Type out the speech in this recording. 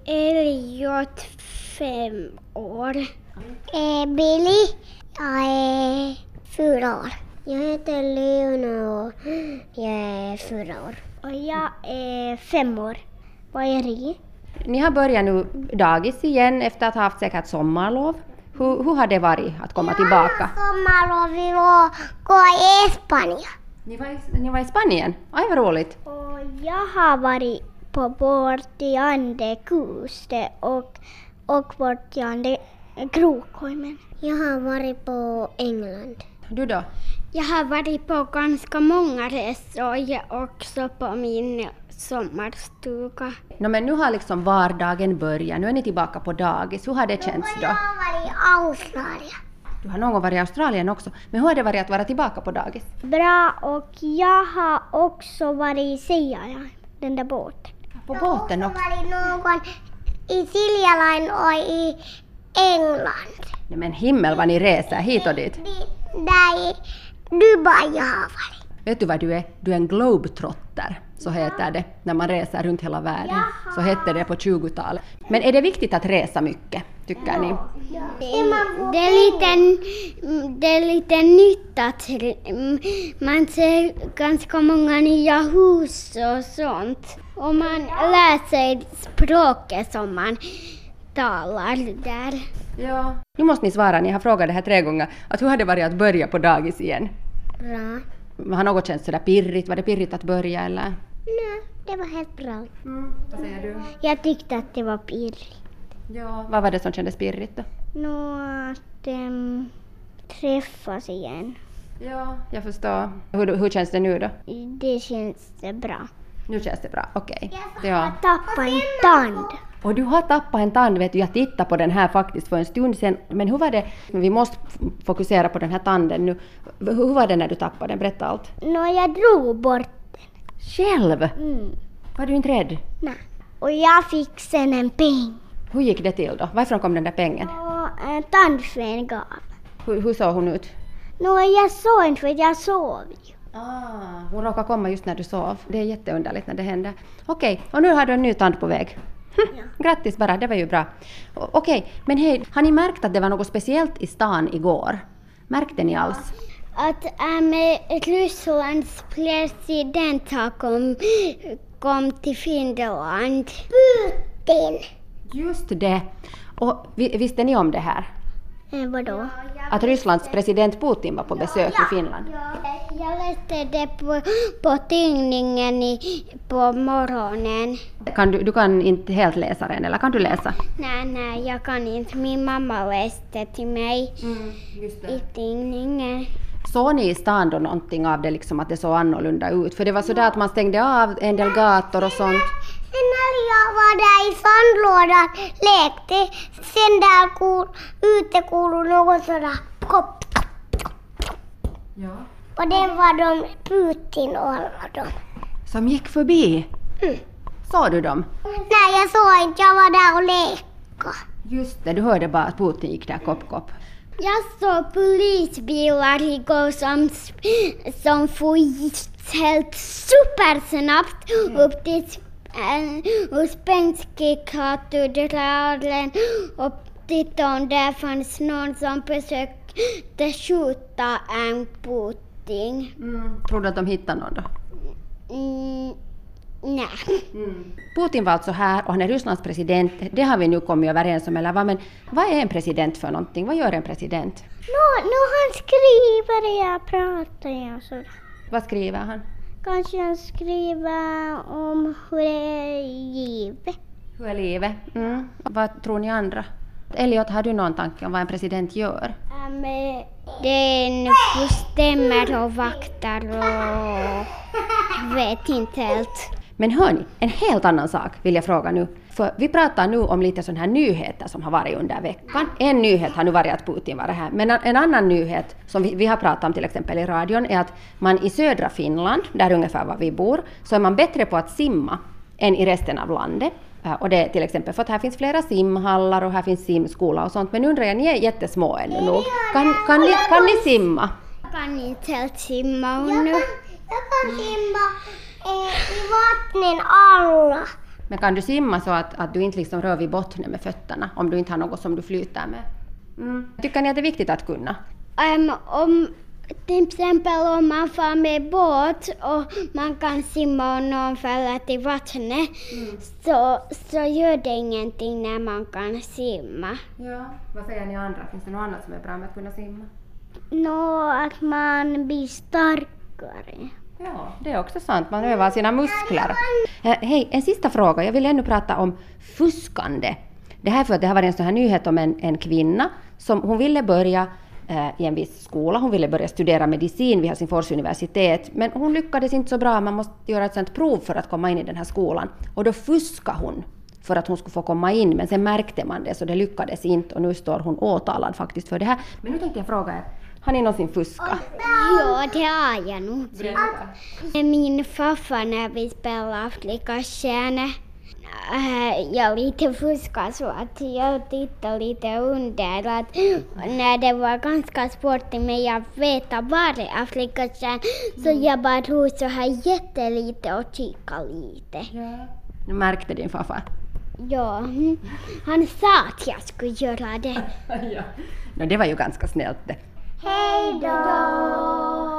Elliot 5 år. Billy, jag är 4 år. Jag heter Leona och jag är 4 år. Och jag är 5 år. Vad är det? Ni har börjat nu dagis igen efter att ha haft säkert sommarlov. Hur har det varit att komma tillbaka? Sommarlov, vi går i Spanien. Ni var i Spanien? Aj, vad roligt. Och jag har varit på bort i Andekuste och bort i Krokholmen. Jag har varit på England. Du då? Jag har varit på ganska många resor och också på min sommarstuga. Men nu har liksom vardagen börjat. Nu är ni tillbaka på dagis. Hur har det känts då? Jag har varit i Australien. Du har någon gång varit i Australien också. Men hur har det varit att vara tillbaka på dagis? Bra, och jag har också varit i Siljaland, den där båten. På båten också? Jag har varit någon i Siljaland och i England. Nej, men himmel vad ni reser hit och dit. Där i Dubai jag har varit. Vet du vad du är? Du är en globetrotter, så heter det. När man reser runt hela världen. Jaha. Så hette det på 20-talet. Men är det viktigt att resa mycket, tycker ni? Det är lite nytt att man ser ganska många nya hus och sånt. Och man lär sig språket som man talar där. Ja. Nu måste ni svara, ni har frågat det här 3 gånger. Att hur har det varit att börja på dagis igen? Bra. Har något känts sådär pirrigt? Var det pirrigt att börja eller? Nej, det var helt bra. Vad säger du? Jag tyckte att det var pirrigt. Ja. Vad var det som kändes pirrigt då? Att träffas igen. Ja, jag förstår. Hur känns det nu då? Det känns bra. Nu känns det bra, okej. Jag Ja. har tappat en tand. Och du har tappat en tand, vet du. Jag tittade på den här faktiskt för en stund sedan. Men hur var det? Vi måste fokusera på den här tanden nu. Hur var det när du tappade den? Berätta allt. Jag drog bort Själv? den. Var du inte rädd? Nej. Och jag fick sen en peng. Hur gick det till då? Varifrån kom den där pengen? Och en tandfen gav. Hur såg hon ut? Jag såg inte för jag sov ju. Hon råkade komma just när du sov. Det är jätteunderligt när det händer. Okej, och nu har du en ny tand på väg. Ja. Grattis bara, det var ju bra. Okej, men hej, har ni märkt att det var något speciellt i stan igår? Märkte ni alls? Att Rysslands president har kom till Finland. Putin! Just det. Och visste ni om det här? Vadå? Att Rysslands president Putin var på besök i Finland? Jag läste det på tidningen på morgonen. Du kan inte helt läsa den, eller kan du läsa? Nej, jag kan inte. Min mamma läste till mig Just i tidningen. Såg ni i stan då någonting av det, liksom att det såg annorlunda ut? För det var sådär att man stängde av en del gator och sånt. Sen när jag var där i sandlådan lekte, sen där ute kuului någon sådär kopp. Ja. Och det var de Putin och alla dem. Som gick förbi? Såg du dem? Nej, jag såg inte. Jag var där och lekte. Just det, du hörde bara att Putin gick där kopp. Jag såg polisbilar igår som for helt supersnabbt upp till Uspensky-katedralen och tittade om där fanns någon som försökte skjuta en Putin. Tror du att de hittade någon då? Nej. Putin var alltså här och han är Rysslands president. Det har vi nu kommit överens om, eller vad? Men vad är en president för någonting? Vad gör en president? Nu han skriver, jag pratar och sådär. Vad skriver han? Kanske han skriver om hur det är givet. Hur är livet? Vad tror ni andra? Elliot, har du någon tanke om vad en president gör? Den bestämmer och vaktar och vet inte helt. Men hörni, en helt annan sak vill jag fråga nu. För vi pratar nu om lite sådana här nyheter som har varit under veckan. En nyhet har nu varit att Putin var här. Men en annan nyhet som vi har pratat om till exempel i radion är att man i södra Finland, där ungefär var vi bor, så är man bättre på att simma än i resten av landet. Och det är till exempel för att här finns flera simhallar och här finns simskola och sånt. Men undrar jag, ni är jättesmå ännu nog. Kan ni simma? Jag kan inte helt simma nu. Jag kan simma i vattnen alla. Men kan du simma så att du inte liksom rör vid botten med fötterna om du inte har något som du flyter med? Tycker ni att det är viktigt att kunna? Om till exempel om man får med båt och man kan simma och någon faller till vattnet så gör det ingenting när man kan simma. Ja, vad säger ni andra? Finns det något annat som är bra med att kunna simma? Att man blir starkare. Ja, det är också sant. Man övar sina muskler. Hej, en sista fråga. Jag vill ännu prata om fuskande. Det här för att det har varit en sån här nyhet om en kvinna som hon ville börja i en viss skola. Hon ville börja studera medicin vid Helsingfors universitet. Men hon lyckades inte så bra. Man måste göra ett sånt prov för att komma in i den här skolan. Och då fuskade hon för att hon skulle få komma in. Men sen märkte man det så det lyckades inte. Och nu står hon åtalad faktiskt för det här. Men nu tänkte jag fråga er. Har ni någonsin fuskat? Ja, det har jag nog. Min farfar när vi spelade flickastjärnor. Jag lite fuskade så att jag tittade lite under. Att när det var ganska svårt men jag vet var det flickastjärnor. Så jag bara tog så här jättelite och kikade lite. Ja. Nu märkte din farfar. Ja, han sa att jag skulle göra det. Ja. No, det var ju ganska snällt det. Hej då!